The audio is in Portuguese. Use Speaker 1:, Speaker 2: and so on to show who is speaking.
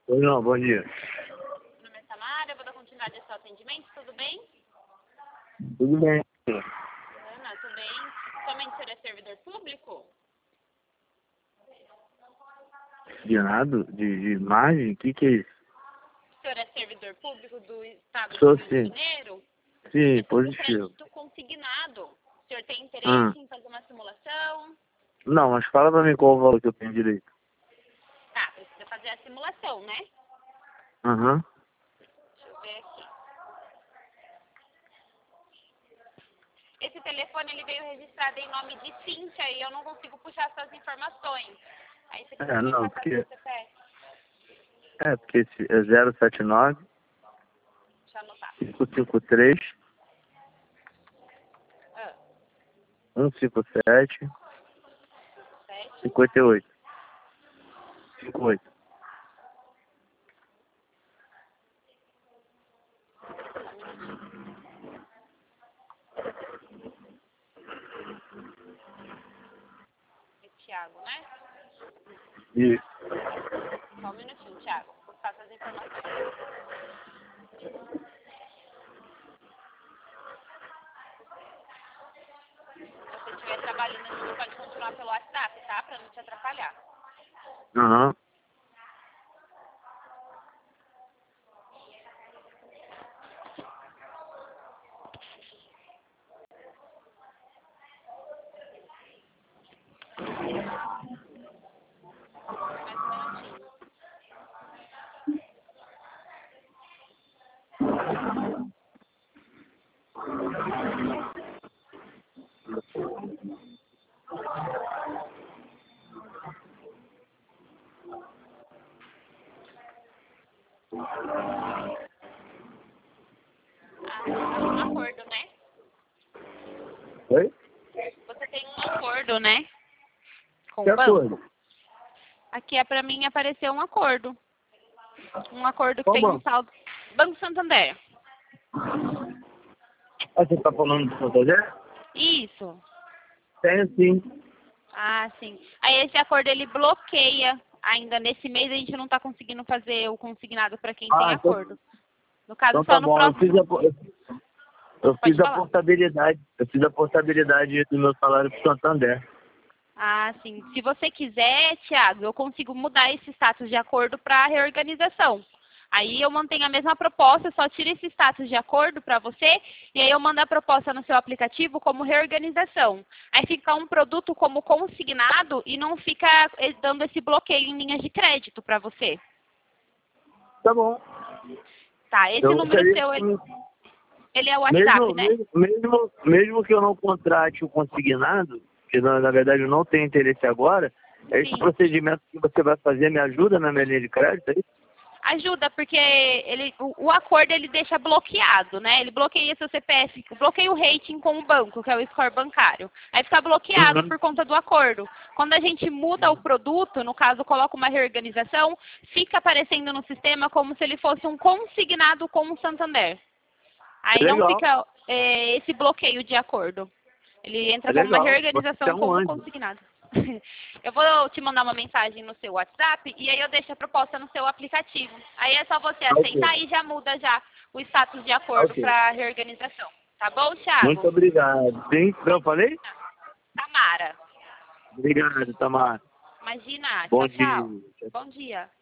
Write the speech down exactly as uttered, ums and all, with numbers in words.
Speaker 1: Oi, não, bom dia.
Speaker 2: Meu nome é Tamara, eu vou dar continuidade ao seu atendimento, tudo bem?
Speaker 1: Tudo bem?
Speaker 2: Ana, tudo bem? Somente o senhor é servidor público?
Speaker 1: De nada? De, de imagem? O que que é isso?
Speaker 2: O senhor é servidor público do Estado
Speaker 1: Sou
Speaker 2: do Rio
Speaker 1: sim.
Speaker 2: de Janeiro?
Speaker 1: Sim,
Speaker 2: É sobre o
Speaker 1: positivo.
Speaker 2: crédito consignado. O senhor tem
Speaker 1: Ah.
Speaker 2: interesse em fazer uma simulação?
Speaker 1: Não, mas fala pra mim qual o valor que eu tenho direito.
Speaker 2: Tá, precisa fazer a simulação, né?
Speaker 1: Aham.
Speaker 2: Deixa eu ver aqui. Esse telefone ele veio registrado em nome de Cíntia e eu não consigo puxar suas informações. Aí você precisa
Speaker 1: É,
Speaker 2: me
Speaker 1: não,
Speaker 2: passar
Speaker 1: porque...
Speaker 2: seu C P F.
Speaker 1: É, porque esse é zero sete nove,
Speaker 2: Deixa eu anotar.
Speaker 1: cinco cinco três,
Speaker 2: Ah,
Speaker 1: um cinco sete,
Speaker 2: sete,
Speaker 1: cinquenta e oito. cinquenta e oito.
Speaker 2: só um minutinho. É Thiago, né?
Speaker 1: Isso.
Speaker 2: Só um minutinho, Thiago. Vou passar as informações. Se você estiver trabalhando, a gente pode continuar pelo WhatsApp, tá? Pra não te atrapalhar.
Speaker 1: Aham.
Speaker 2: Mais um minutinho. Ah, você tem um acordo, né?
Speaker 1: Oi?
Speaker 2: Você tem um acordo, né? Com
Speaker 1: Que
Speaker 2: o banco.
Speaker 1: acordo?
Speaker 2: Aqui é pra mim aparecer um acordo. Um acordo que
Speaker 1: Qual
Speaker 2: tem um
Speaker 1: banco?
Speaker 2: saldo. Banco Santander.
Speaker 1: Ah, você tá falando do Santander?
Speaker 2: Isso.
Speaker 1: Tenho sim.
Speaker 2: Ah, sim. Aí esse acordo ele bloqueia. Ainda nesse mês a gente não tá conseguindo fazer o consignado pra quem tem
Speaker 1: Ah, então,
Speaker 2: acordo. No caso,
Speaker 1: então
Speaker 2: só
Speaker 1: tá
Speaker 2: no
Speaker 1: bom. Eu fiz
Speaker 2: próximo.
Speaker 1: a, po- eu
Speaker 2: Pode
Speaker 1: fiz a
Speaker 2: falar.
Speaker 1: portabilidade. Eu fiz a portabilidade do meu salário pro Santander.
Speaker 2: Ah, sim. Se você quiser, Thiago, eu consigo mudar esse status de acordo para reorganização. Aí eu mantenho a mesma proposta, só tiro esse status de acordo para você e aí eu mando a proposta no seu aplicativo como reorganização. Aí fica um produto como consignado e não fica eh, dando esse bloqueio em linhas de crédito para você.
Speaker 1: Tá bom.
Speaker 2: Tá, esse
Speaker 1: Eu
Speaker 2: número
Speaker 1: gostaria
Speaker 2: seu, ele,
Speaker 1: que,
Speaker 2: ele é o WhatsApp,
Speaker 1: mesmo,
Speaker 2: né?
Speaker 1: mesmo, mesmo, mesmo que eu não contrate o consignado, que na, na verdade eu não tenho interesse agora, esse
Speaker 2: Sim.
Speaker 1: procedimento que você vai fazer me ajuda na minha linha de crédito, é isso?
Speaker 2: Ajuda, porque ele, o, o acordo ele deixa bloqueado, né? Ele bloqueia seu C P F, bloqueia o rating com o banco, que é o score bancário. Aí fica bloqueado
Speaker 1: Uhum.
Speaker 2: por conta do acordo. Quando a gente muda o produto, no caso coloca uma reorganização, fica aparecendo no sistema como se ele fosse um consignado com o Santander.
Speaker 1: É
Speaker 2: Aí não
Speaker 1: legal,
Speaker 2: fica é, esse bloqueio de acordo. Ele
Speaker 1: é
Speaker 2: entra como uma
Speaker 1: legal. Você é
Speaker 2: reorganização
Speaker 1: um
Speaker 2: como
Speaker 1: anjo.
Speaker 2: consignado. Eu vou te mandar uma mensagem no seu WhatsApp e aí eu deixo a proposta no seu aplicativo. Aí é só você
Speaker 1: Tá ok,
Speaker 2: aceitar e já muda já o status de
Speaker 1: tá
Speaker 2: acordo
Speaker 1: ok.
Speaker 2: para reorganização. Tá bom,
Speaker 1: Muito
Speaker 2: Thiago?
Speaker 1: obrigado. Sim, não falei?
Speaker 2: Tamara.
Speaker 1: Obrigado, Tamar.
Speaker 2: Imagina.
Speaker 1: Bom
Speaker 2: Tchau, tchau.
Speaker 1: dia.
Speaker 2: Bom dia.